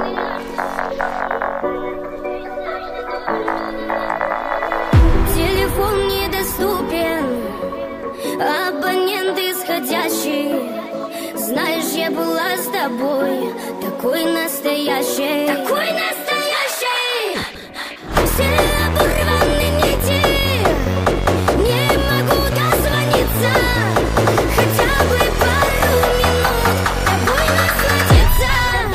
Телефон недоступен, абонент исходящий. Знаешь, я была с тобой такой настоящей, такой настоящей. Все оборваны нити, не могу дозвониться, хотя бы пару минут тобой насладиться.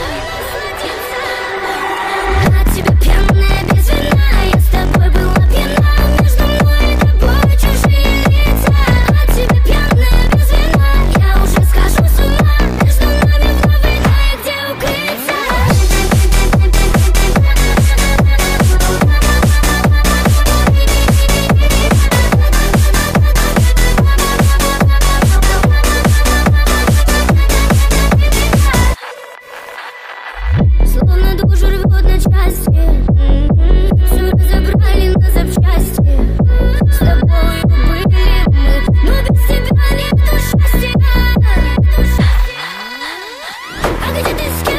От тебя пьяная без вина, я с тобой была пьяна, между мной и тобой чужие лица. От тебя пьяная без вина, я уже схожу с ума, между нами вновь где укрыться. Словно душу рвет на части, все разобрали на запчасти. С тобою были мы, но без тебя нету счастья. А где ты, с